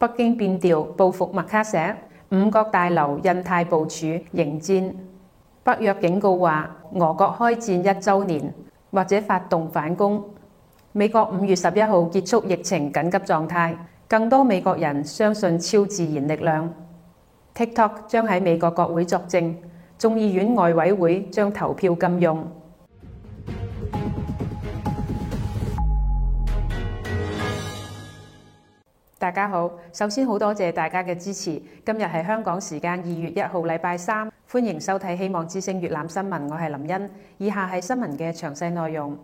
北京變調報復麥卡錫，五角大樓印太部署迎戰。北約警告話，俄國開戰1週年，或者發動反攻。美國5月11號結束疫情緊急狀態，更多美國人相信超自然力量。TikTok 將喺美國國會作證，眾議院外委會將投票禁用。大家好，首先好多謝大家嘅支持。今日係香港時間2月1號禮拜三，歡迎收睇希望之聲粵覽新聞，我係林茵。以下係新聞嘅詳細內容。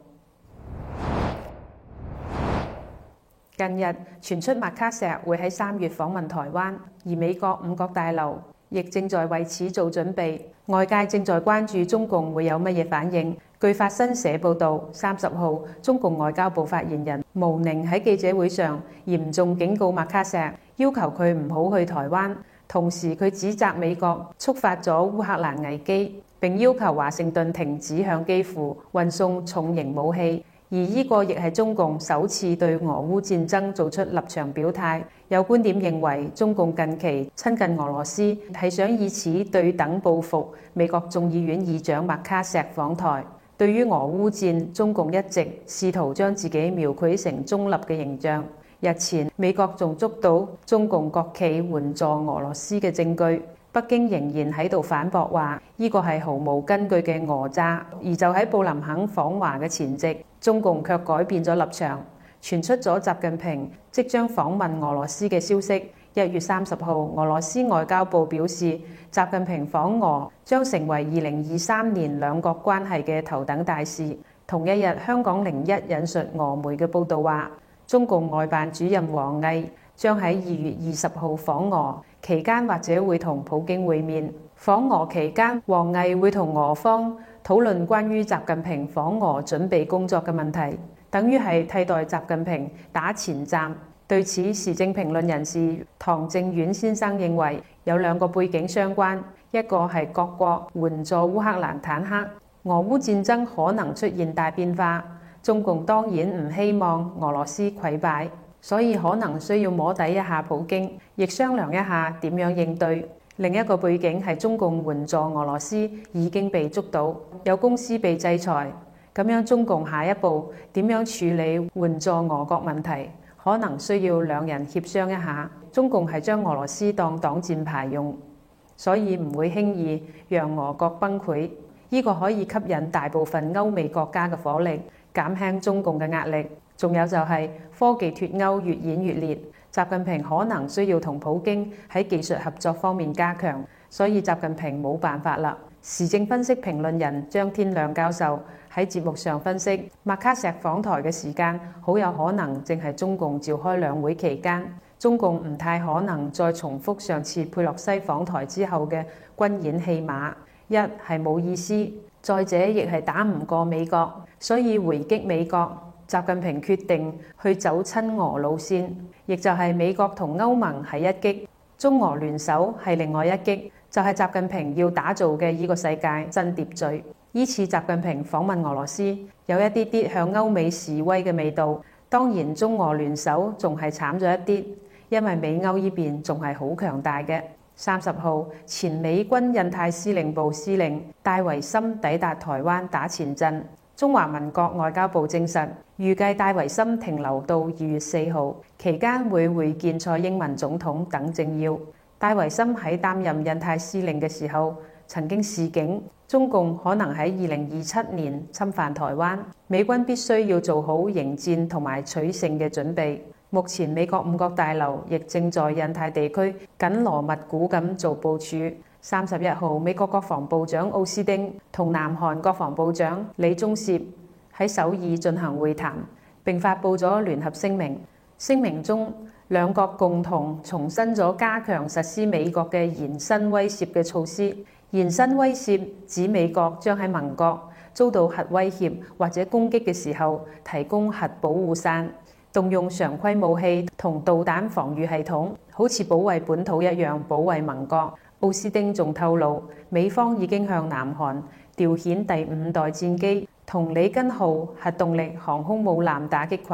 近日傳出麥卡錫會喺3月訪問台灣，而美國五角大樓亦正在為此做準備。外界正在關注中共會有乜嘢反應。據法新社報導，30號中共外交部發言人毛寧喺記者會上嚴重警告麥卡錫，要求佢唔好去台灣。同時佢指責美國觸發咗烏克蘭危機，並要求華盛頓停止向基輔運送重型武器。而呢個亦係中共首次對俄烏戰爭做出立場表態。有觀點認為，中共近期親近俄羅斯係想以此對等報復美國眾議院議長麥卡錫訪台。對於俄烏戰，中共一直試圖將自己描繪成中立嘅形象。日前，美國仲捉到中共國企援助俄羅斯嘅證據。北京仍然喺度反駁話，呢個係毫無根據嘅訛詐。而就喺布林肯訪華嘅前夕，中共卻改變咗立場，傳出咗習近平即將訪問俄羅斯嘅消息。1月30號，俄羅斯外交部表示，習近平訪俄將成為2023年兩國關係嘅頭等大事。同一日，香港01引述俄媒嘅報導話，中共外辦主任王毅將喺2月20號訪俄，期間或者會同普京會面。訪俄期間，王毅會同俄方討論關於習近平訪俄準備工作嘅問題，等於係替代習近平打前站。對此，時政評論人士唐正遠先生認為有兩個背景相關，一個係各國援助烏克蘭坦克，俄烏戰爭可能出現大變化，中共當然唔希望俄羅斯潰敗，所以可能需要摸底一下普京，亦商量一下點樣應對。另一個背景係中共援助俄羅斯已經被捉到，有公司被制裁，咁樣中共下一步點樣處理援助俄國問題，可能需要兩人協商一下。中共係將俄羅斯當擋箭牌用，所以唔會輕易讓俄國崩潰。呢個可以吸引大部分歐美國家嘅火力，減輕中共嘅壓力。仲有就係科技脫鈎越演越烈，習近平可能需要同普京喺技術合作方面加強，所以習近平冇辦法啦。時政分析評論人張天亮教授喺節目上分析，麥卡錫訪台嘅時間好有可能正係中共召開兩會期間，中共唔太可能再重複上次佩洛西訪台之後嘅軍演戲碼，一係冇意思，再者亦係打唔過美國，所以回擊美國，習近平決定去走親俄路線，亦就係美國同歐盟係一擊，中俄聯手係另外一擊，就係習近平要打造嘅呢個世界新秩序。依次習近平訪問俄羅斯，有一啲啲向歐美示威嘅味道。當然中俄聯手仲係慘咗一啲，因為美歐呢邊仲係好強大嘅。30號，前美軍印太司令部司令戴維森抵達台灣打前陣。中華民國外交部證實，預計戴維森停留到2月4號，期間會會見蔡英文總統等政要。戴維森喺擔任印太司令嘅時候，曾經示警中共可能喺2027年侵犯台灣，美軍必須要做好迎戰同埋取勝嘅準備。目前美國五角大樓亦正在印太地區緊鑼密鼓咁做部署。31號，美國國防部長奧斯汀同南韓國防部長李鐘燮喺首爾進行會談，並發布咗聯合聲明。聲明中，兩國共同重申咗加強實施美國嘅延伸威懾嘅措施。延伸威懾指美國將喺盟國遭到核威脅或者攻擊嘅時候提供核保護傘，動用常規武器同導彈防禦系統，好似保衛本土一樣保衛盟國。奧斯汀仲透露，美方已經向南韓調遣第5代戰機同里根號核動力航空母艦打擊群，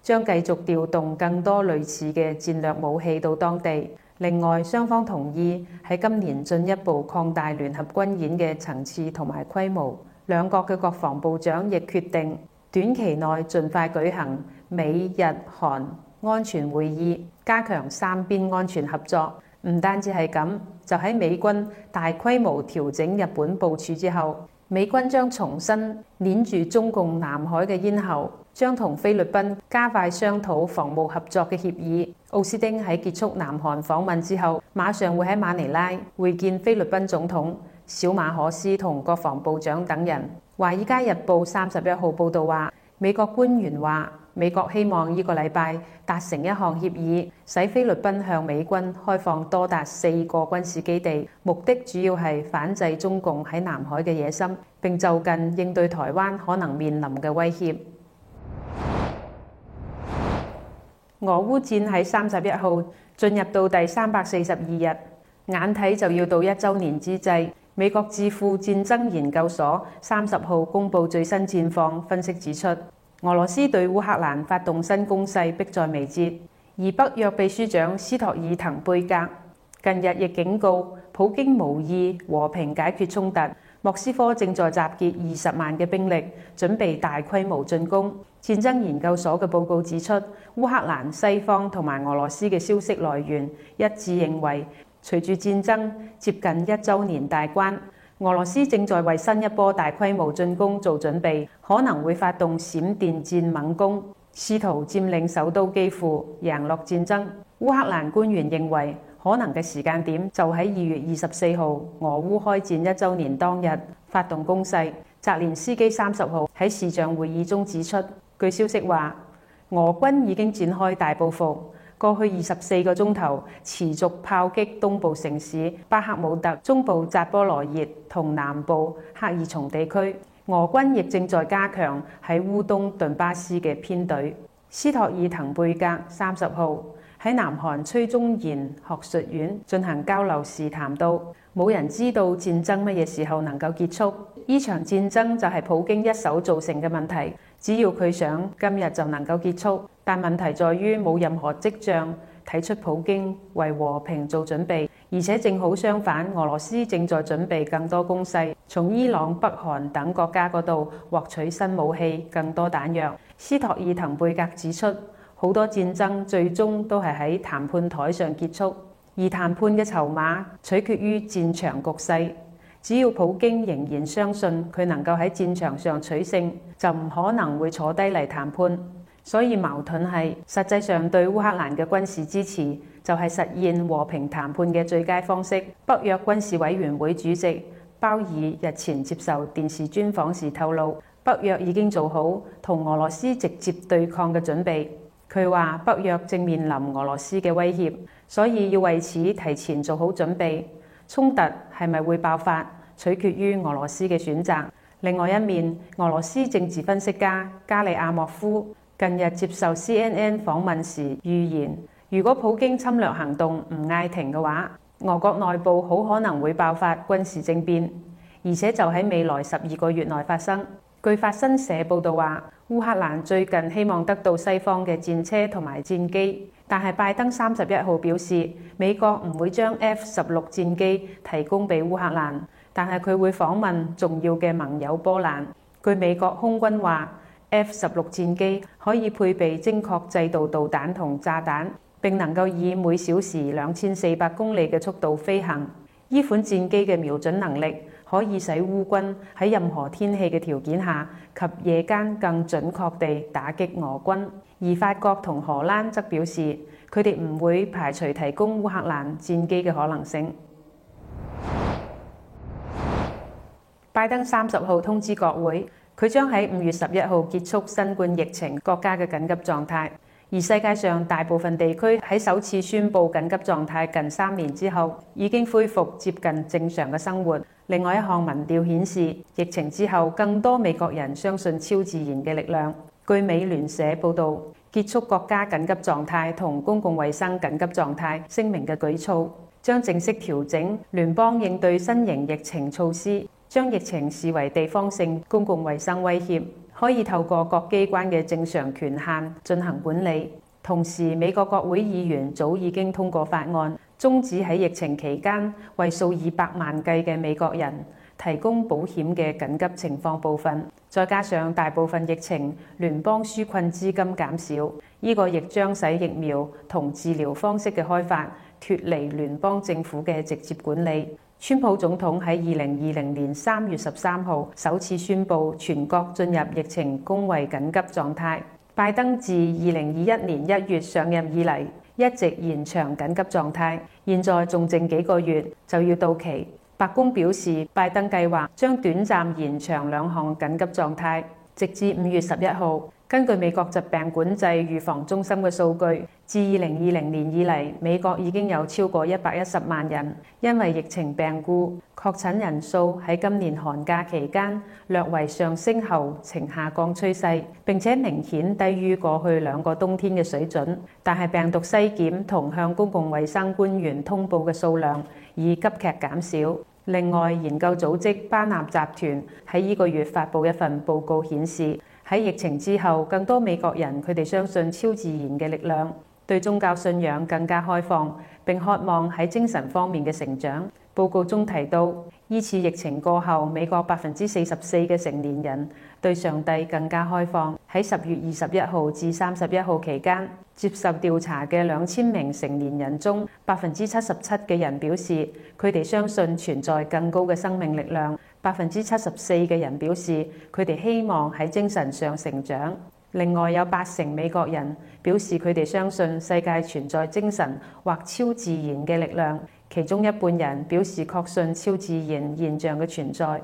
將繼續調動更多類似嘅戰略武器到當地。另外，雙方同意喺今年進一步擴大聯合軍演嘅層次同埋規模。兩國嘅國防部長亦決定短期內盡快舉行美日韓安全會議，加強三邊安全合作。唔單止係咁，就喺美軍大規模調整日本部署之後，美軍將重新捏住中共南海嘅咽喉，將同菲律賓加快商討防務合作嘅協議。奧斯汀喺結束南韓訪問之後，馬上會喺馬尼拉會見菲律賓總統小馬可斯同國防部長等人。華爾街日報31號報導話，美國官員話，美國希望呢個禮拜達成一項協議，使菲律賓向美軍開放多達4個軍事基地，目的主要係反制中共喺南海嘅野心，並就近應對台灣可能面臨嘅威脅。俄烏戰喺31號進入到第342日，眼睇就要到1週年之際，美國智庫戰爭研究所30號公布最新戰況分析指出，俄羅斯對烏克蘭發動新攻勢迫在眉睫，而北約秘書長斯托爾滕貝格近日亦警告，普京無意和平解決衝突，莫斯科正在集結20萬嘅兵力，準備大規模進攻。戰爭研究所嘅報告指出，烏克蘭西方同埋俄羅斯嘅消息來源一致認為，隨住戰爭接近1週年大關，俄羅斯正在為新一波大規模進攻做準備，可能會發動閃電戰猛攻，試圖佔領首都基輔，贏落戰爭。烏克蘭官員認為，可能嘅時間點就喺2月24號俄烏開戰1週年當日發動攻勢。澤連斯基30號喺視像會議中指出，據消息話，俄軍已經展開大報復，過去24個鐘頭持續炮擊東部城市巴克姆特、中部扎波羅熱同南部克爾松地區。俄軍亦正在加強喺烏東頓巴斯嘅編隊。斯托爾滕貝格30號喺南韓崔忠賢學術院進行交流時談到，冇人知道戰爭乜嘢時候能夠結束。呢場戰爭就係普京一手造成嘅問題，只要佢想，今日就能夠結束。但問題在於冇任何跡象睇出普京為和平做準備，而且正好相反，俄羅斯正在準備更多攻勢，從伊朗、北韓等國家嗰度獲取新武器、更多彈藥。斯托爾滕貝格指出，好多戰爭最終都係喺談判台上結束，而談判嘅籌碼取決於戰場局勢。只要普京仍然相信佢能夠喺戰場上取勝，就唔可能會坐低嚟談判。所以矛盾係，實際上對烏克蘭嘅軍事支持就係實現和平談判嘅最佳方式。北約軍事委員會主席鮑爾日前接受電視專訪時透露，北約已經做好同俄羅斯直接對抗嘅準備。佢話北約正面臨俄羅斯嘅威脅，所以要為此提前做好準備。衝突係咪會爆發，取決於俄羅斯嘅選擇。另外一面，俄羅斯政治分析家加里亞莫夫近日接受 CNN 訪問時預言，如果普京侵略行動唔嗌停嘅話，俄國內部好可能會爆發軍事政變，而且就喺未來12個月內發生。據法新社報導話，烏克蘭最近希望得到西方嘅戰車同埋戰機，但係拜登31號表示，美國唔會將 F-16戰機提供俾烏克蘭，但係佢會訪問重要嘅盟友波蘭。據美國空軍話，F-16戰機可以配備精確制導導彈同炸彈，並能夠以每小時2400公里嘅速度飛行。呢款戰機嘅瞄準能力可以使烏軍喺任何天氣嘅條件下及夜間更準確地打擊俄軍。而法國同荷蘭則表示，佢哋唔會排除提供烏克蘭戰機嘅可能性。拜登30號通知國會，佢將喺5月11號結束新冠疫情國家嘅緊急狀態。而世界上大部分地區喺首次宣布緊急狀態近3年之後，已經恢復接近正常嘅生活。另外一項民調顯示，疫情之後更多美國人相信超自然嘅力量。據美聯社報導，結束國家緊急狀態同公共衛生緊急狀態聲明嘅舉措，將正式調整聯邦應對新型疫情措施，將疫情視為地方性公共衛生威脅， 可以透過各機關嘅正常權限進行管理。同時，美國國會議員早已經通過法案，終止喺疫情期間為數以百萬計嘅美國人提供保險嘅緊急情況部分。再加上大部分疫情聯邦紓困資金減少，呢個亦將使疫苗同治療方式嘅開發脫離聯邦政府嘅直接管理。川普總統喺2020年3月13號首次宣布全國進入疫情公衛緊急狀態。拜登自2021年1月上任以嚟，一直延長緊急狀態，現在仲剩幾個月就要到期。白宮表示，拜登計劃將短暫延長2項緊急狀態，直至5月11號。根據美國疾病管制預防中心嘅數據，自2020年以嚟，美國已經有超過110萬人因為疫情病故，確診人數喺今年寒假期間略為上升後呈下降趨勢，並且明顯低於過去2個冬天嘅水準。但係病毒篩檢同向公共衛生官員通報嘅數量已急劇減少。另外，研究組織巴納集團喺呢個月發布一份報告顯示，喺疫情之後，更多美國人佢哋相信超自然嘅力量，對宗教信仰更加開放，並渴望喺精神方面嘅成長。報告中提到，依次疫情過後，美國44%嘅成年人對上帝更加開放。喺10月21號至31號期間，接受調查嘅2000名成年人中，77%嘅人表示佢哋相信存在更高嘅生命力量，74%嘅人表示佢哋希望喺精神上成長。另外有80%美國人表示佢哋相信世界存在精神或超自然嘅力量，其中一半人表示確信超自然現象嘅存在。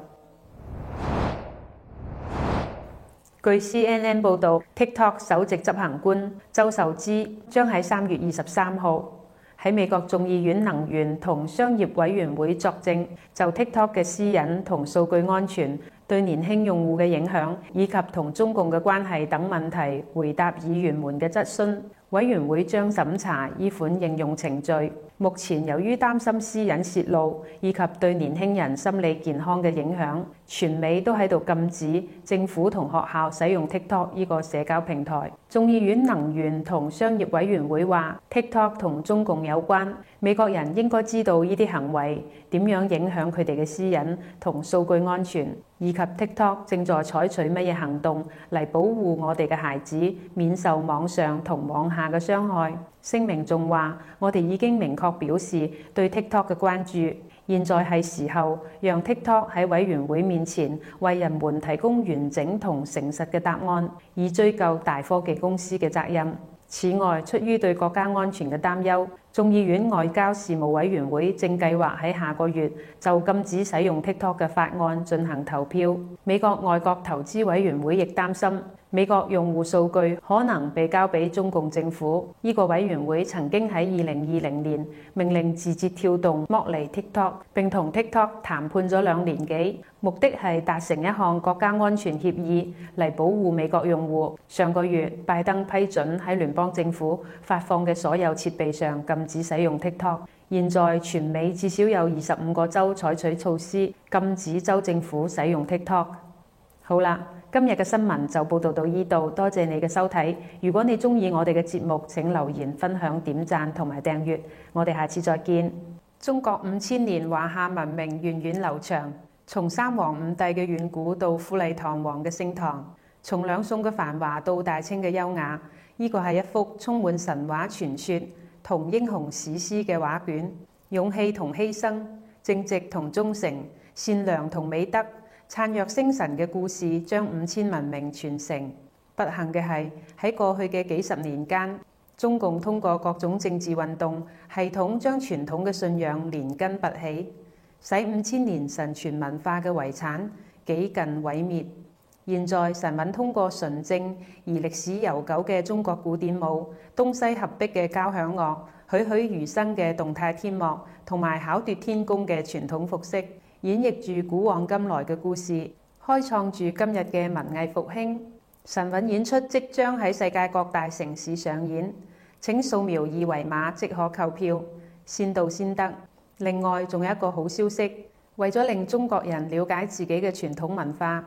據 CNN 報導 ，TikTok 首席執行官周受資將喺3月23號喺美國眾議院能源同商業委員會作證，就 TikTok 嘅私隱同數據安全對年輕用戶嘅影響，以及同中共嘅關係等問題回答議員們嘅質詢。委員會將審查依款應用程序。目前由於擔心私隱泄露以及對年輕人心理健康嘅影響，全美都喺度禁止政府同學校使用 TikTok 呢個社交平台。眾議院能源同商業委員會話 TikTok 同中共有關，美國人應該知道呢啲行為點樣影響佢哋嘅私隱同數據安全，以及 TikTok 正在採取乜嘢行動嚟保護我哋嘅孩子免受網上同網下嘅傷害。聲明仲話，我哋已經明確表示對 TikTok 嘅關注，現在係時候讓 TikTok 喺委員會面前為人們提供完整同誠實嘅答案，以追究大科技公司嘅責任。此外，出於對國家安全嘅擔憂，眾議院外交事務委員會正計劃喺下個月就禁止使用 TikTok 嘅法案進行投票。美國外國投資委員會亦擔心美國用戶數據可能被交俾中共政府。呢個委員會曾經喺2020年命令字節跳動剝離 TikTok， 並同 TikTok 談判咗2年幾，目的係達成一項國家安全協議嚟保護美國用戶。上個月，拜登批准喺聯邦政府發放嘅所有設備上禁止使用 TikTok。現在全美至少有25個州採取措施禁止州政府使用 TikTok。好啦，今日嘅新聞就報道到呢度，多謝你嘅收睇。如果你鍾意我哋嘅節目，請留言、分享、點讚同埋訂閱。我哋下次再見。中國5000年華夏文明源遠流長，從三皇五帝嘅遠古到富麗堂皇嘅盛唐，從兩宋嘅繁華到大清嘅優雅。呢個係一幅充滿神話傳說同英雄史詩嘅畫卷，勇氣同犧牲，正直同忠誠，善良同美德，燦若星辰嘅故事將5000文明傳承。不幸嘅係喺過去嘅幾十年間，中共通過各種政治運動，系統將傳統嘅信仰連根拔起，使5000年神傳文化嘅遺產幾近毀滅。現在神韻通過純正而歷史悠久嘅中國古典舞、東西合璧嘅交響樂、栩栩如生嘅動態天幕同埋巧奪天工嘅傳統服飾，演繹住古往今來嘅故事，開創住今日嘅文藝復興。神韻演出即將喺世界各大城市上演，請掃描2維碼即可購票，先到先得。另外仲有一個好消息，為咗令中國人了解自己嘅傳統文化，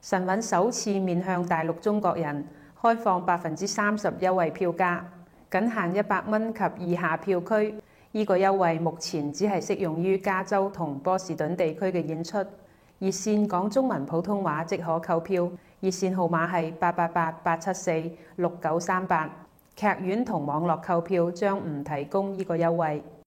神韻首次面向大陸中國人開放30%優惠票價，僅限100蚊及以下票區。呢個優惠目前只係適用於加州同波士頓地區嘅演出。熱線講中文普通話即可購票，熱線號碼係888-874-6938。劇院同網絡購票將唔提供呢個優惠。